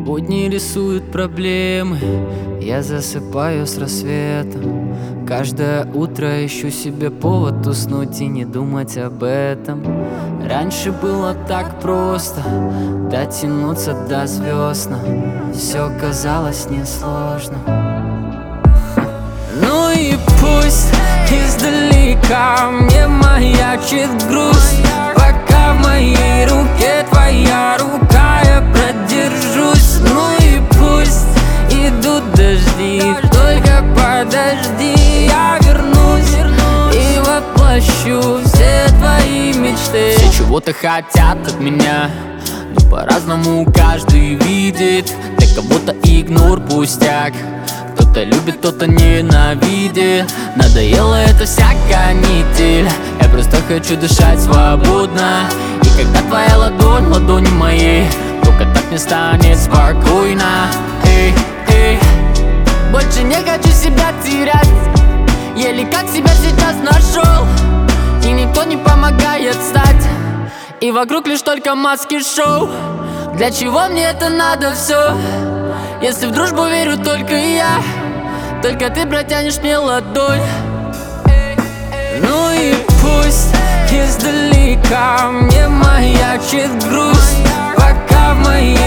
Будни рисуют проблемы, я засыпаю с рассветом. Каждое утро ищу себе повод уснуть и не думать об этом. Раньше было так просто дотянуться до звезд, но все казалось несложно. Ну и пусть издалека мне маячит грусть, пока в моей руке твоя рука, я продержусь. Ну и пусть идут дожди, только подожди, я вернусь и воплощу все твои мечты. Все чего-то хотят от меня, но по-разному каждый видит. Для кого-то игнор пустяк, кто-то любит, кто-то ненавидит. Надоела эта вся канитель, я просто хочу дышать свободно. И когда твоя ладонь в ладони моей, только так мне станет спокойно. Эй, эй. Больше не хочу себя терять, еле как себя сейчас нашел. И никто не помогает встать, и вокруг лишь только маски шоу. Для чего мне это надо все, если в дружбу верю только я? Только ты протянешь мне ладонь. Ну и пусть издалека мне маячит грусть, пока в моей